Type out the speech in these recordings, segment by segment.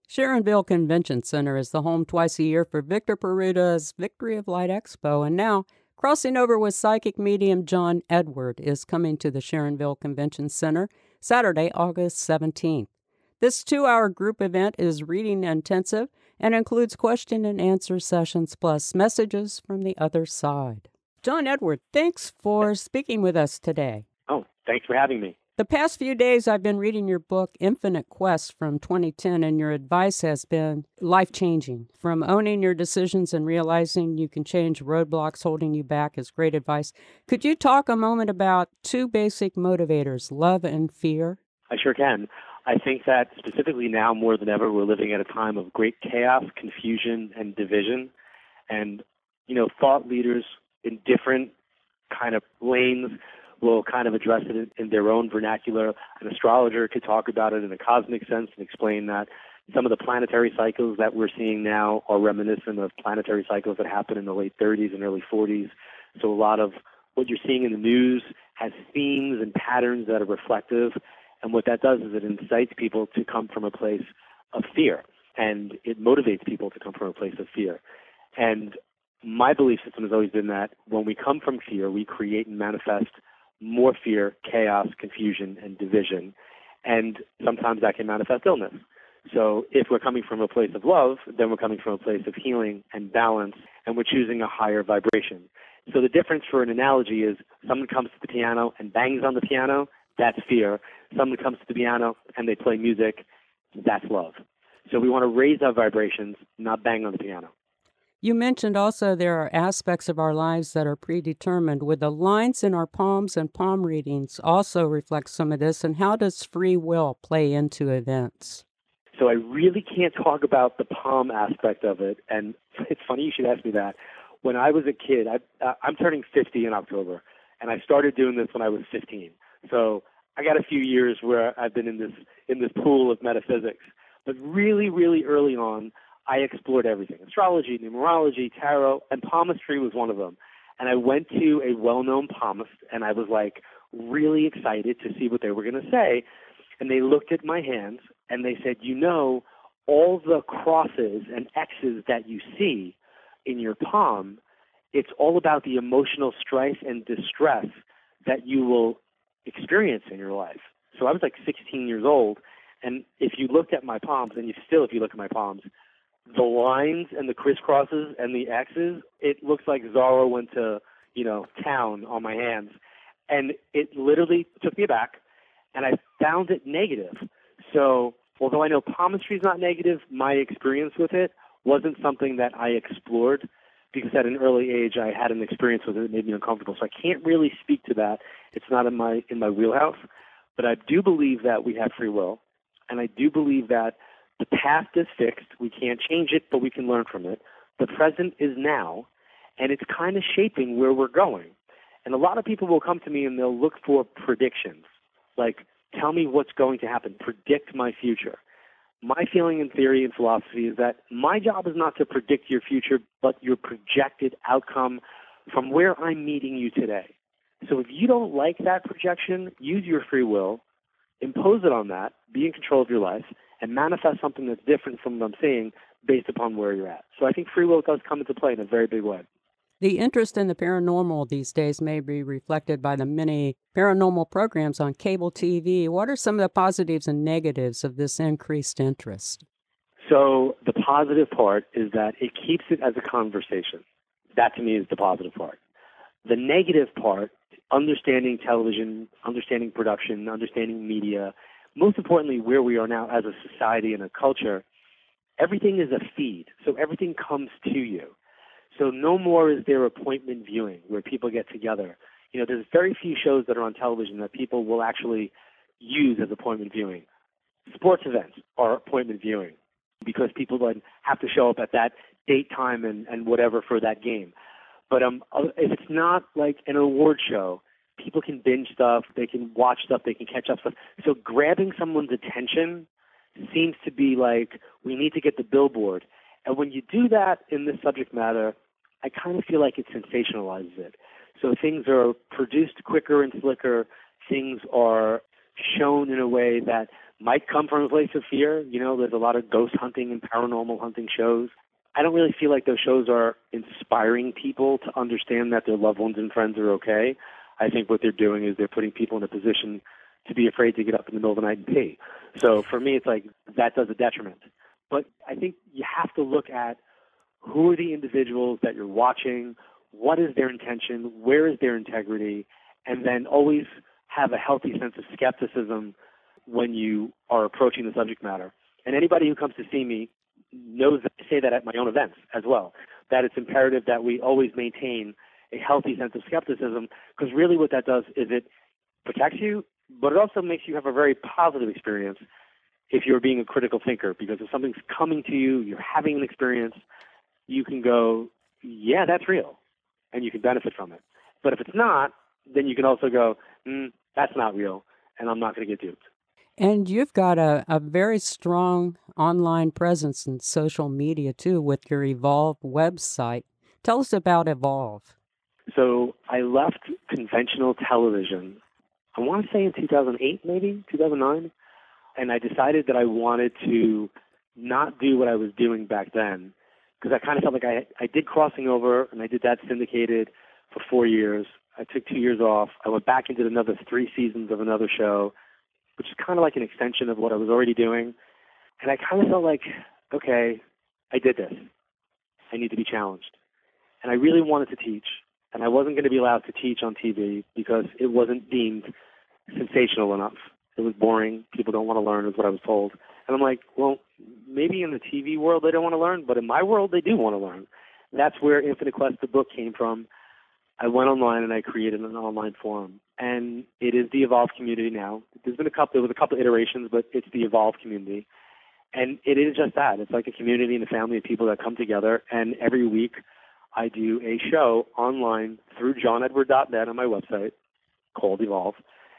Sharonville Convention Center is the home twice a year for Victor Peruda's Victory of Light Expo, and now Crossing Over with psychic medium John Edward is coming to the Sharonville Convention Center Saturday, August 17th. This 2-hour group event is reading intensive and includes question and answer sessions plus messages from the other side. John Edward, thanks for speaking with us today. Oh, thanks for having me. The past few days, I've been reading your book, Infinite Quest, from 2010, and your advice has been life-changing. From owning your decisions and realizing you can change roadblocks holding you back is great advice. Could you talk a moment about two basic motivators, love and fear? I sure can. I think that specifically now more than ever, we're living at a time of great chaos, confusion, and division. And, thought leaders in different kind of lanes will kind of address it in their own vernacular. An astrologer could talk about it in a cosmic sense and explain that some of the planetary cycles that we're seeing now are reminiscent of planetary cycles that happened in the late 30s and early 40s. So a lot of what you're seeing in the news has themes and patterns that are reflective. And what that does is it incites people to come from a place of fear, and it motivates people to come from a place of fear. And my belief system has always been that when we come from fear, we create and manifest more fear, chaos, confusion, and division. And sometimes that can manifest illness. So if we're coming from a place of love, then we're coming from a place of healing and balance, and we're choosing a higher vibration. So the difference for an analogy is someone comes to the piano and bangs on the piano, that's fear. Someone comes to the piano and they play music, that's love. So we want to raise our vibrations, not bang on the piano. You mentioned also there are aspects of our lives that are predetermined. Would the lines in our palms and palm readings also reflect some of this? And how does free will play into events? So I really can't talk about the palm aspect of it. And it's funny you should ask me that. When I was a kid, I'm turning 50 in October, and I started doing this when I was 15. So I got a few years where I've been in this pool of metaphysics. But really, really early on, I explored everything: astrology, numerology, tarot, and palmistry was one of them. And I went to a well-known palmist, and I was really excited to see what they were going to say. And they looked at my hands, and they said, all the crosses and X's that you see in your palm, it's all about the emotional strife and distress that you will experience in your life. So I was 16 years old, and if you looked at my palms, and if you look at my palms, the lines and the crisscrosses and the X's, it looks like Zorro went to, town on my hands. And it literally took me aback, and I found it negative. So although I know palmistry is not negative, my experience with it wasn't something that I explored, because at an early age I had an experience with it that made me uncomfortable. So I can't really speak to that. It's not in my wheelhouse. But I do believe that we have free will, and I do believe that the past is fixed. We can't change it, but we can learn from it. The present is now, and it's kind of shaping where we're going. And a lot of people will come to me and they'll look for predictions, like, tell me what's going to happen, predict my future. My feeling and theory and philosophy is that my job is not to predict your future, but your projected outcome from where I'm meeting you today. So if you don't like that projection, use your free will, impose it on that, be in control of your life, and manifest something that's different from what I'm saying based upon where you're at. So I think free will does come into play in a very big way. The interest in the paranormal these days may be reflected by the many paranormal programs on cable TV. What are some of the positives and negatives of this increased interest? So the positive part is that it keeps it as a conversation. That to me is the positive part. The negative part, understanding television, understanding production, understanding media, most importantly, where we are now as a society and a culture, everything is a feed. So everything comes to you. So no more is there appointment viewing where people get together. There's very few shows that are on television that people will actually use as appointment viewing. Sports events are appointment viewing because people then have to show up at that date, time, and whatever for that game. But if it's not like an award show, people can binge stuff, they can watch stuff, they can catch up stuff. So grabbing someone's attention seems to be like, we need to get the billboard. And when you do that in this subject matter, I kind of feel like it sensationalizes it. So things are produced quicker and slicker. Things are shown in a way that might come from a place of fear. You know, there's a lot of ghost hunting and paranormal hunting shows. I don't really feel like those shows are inspiring people to understand that their loved ones and friends are okay. I think what they're doing is they're putting people in a position to be afraid to get up in the middle of the night and pee. So for me, it's like that does a detriment. But I think you have to look at who are the individuals that you're watching, what is their intention, where is their integrity, and then always have a healthy sense of skepticism when you are approaching the subject matter. And anybody who comes to see me knows that I say that at my own events as well, that it's imperative that we always maintain a healthy sense of skepticism, because really what that does is it protects you, but it also makes you have a very positive experience if you're being a critical thinker, because if something's coming to you, you're having an experience, you can go, yeah, that's real, and you can benefit from it. But if it's not, then you can also go, that's not real, and I'm not going to get duped. And you've got a very strong online presence in social media, too, with your Evolve website. Tell us about Evolve. So I left conventional television, I want to say in 2008, maybe, 2009, and I decided that I wanted to not do what I was doing back then, because I kind of felt like I did Crossing Over, and I did that syndicated for 4 years. I took 2 years off. I went back and did another 3 seasons of another show, which is kind of like an extension of what I was already doing. And I kind of felt like, okay, I did this. I need to be challenged. And I really wanted to teach, and I wasn't going to be allowed to teach on TV because it wasn't deemed sensational enough. It was boring. People don't want to learn is what I was told. And I'm like, well, maybe in the TV world they don't want to learn, but in my world they do want to learn. That's where Infinite Quest, the book, came from. I went online and I created an online forum, and it is the Evolve community now. There was a couple iterations, but it's the Evolve community, and it is just that. It's like a community and a family of people that come together, and every week I do a show online through johnedward.net on my website called Evolve,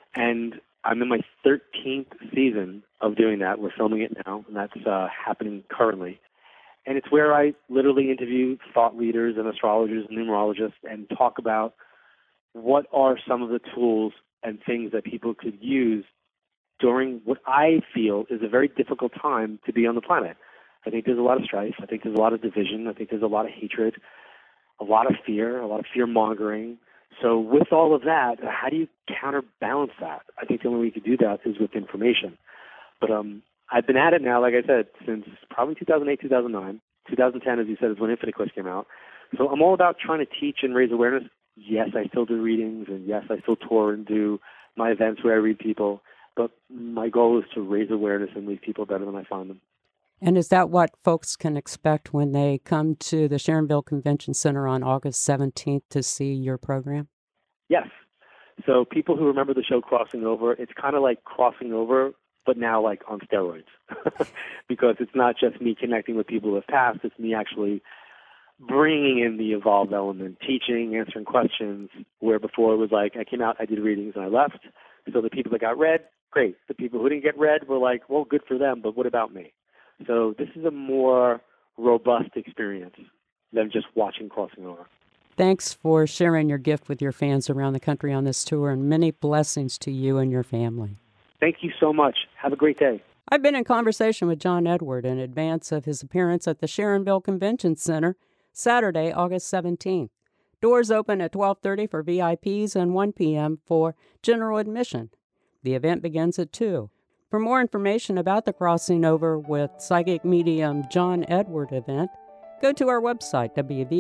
and I'm in my 13th season of doing that. We're filming it now, and that's happening currently. And it's where I literally interview thought leaders and astrologers and numerologists and talk about what are some of the tools and things that people could use during what I feel is a very difficult time to be on the planet. I think there's a lot of strife. I think there's a lot of division. I think there's a lot of hatred, a lot of fear-mongering. So with all of that, how do you counterbalance that? I think the only way you could do that is with information. But I've been at it now, like I said, since probably 2008, 2009. 2010, as you said, is when Infinite Quest came out. So I'm all about trying to teach and raise awareness. Yes, I still do readings, and yes, I still tour and do my events where I read people. But my goal is to raise awareness and leave people better than I found them. And is that what folks can expect when they come to the Sharonville Convention Center on August 17th to see your program? Yes. So people who remember the show Crossing Over, it's kind of like Crossing Over, but now like on steroids, because it's not just me connecting with people who have passed, it's me actually bringing in the Evolve element, teaching, answering questions, where before it was like I came out, I did readings, and I left. So the people that got read, great. The people who didn't get read were like, well, good for them, but what about me? So this is a more robust experience than just watching Crossing Over. Thanks for sharing your gift with your fans around the country on this tour, and many blessings to you and your family. Thank you so much. Have a great day. I've been in conversation with John Edward in advance of his appearance at the Sharonville Convention Center Saturday, August 17th. Doors open at 12:30 for VIPs and 1 p.m. for general admission. The event begins at 2. For more information about the Crossing Over with Psychic Medium John Edward event, go to our website,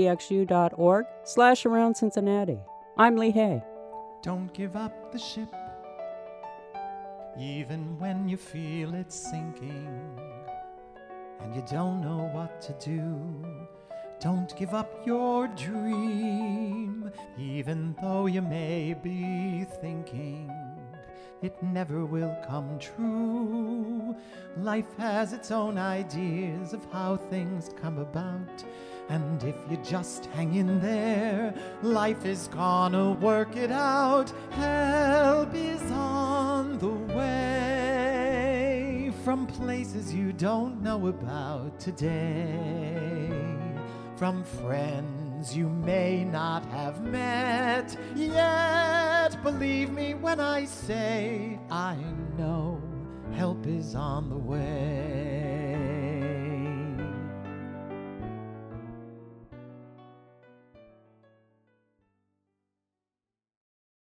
wvxu.org/around Cincinnati. I'm Lee Hay. Don't give up the ship, even when you feel it's sinking and you don't know what to do. Don't give up your dream, even though you may be thinking it never will come true. Life has its own ideas of how things come about, and if you just hang in there, life is gonna work it out. Help is on the way from places you don't know about today, from friends you may not have met yet. Believe me when I say I know help is on the way.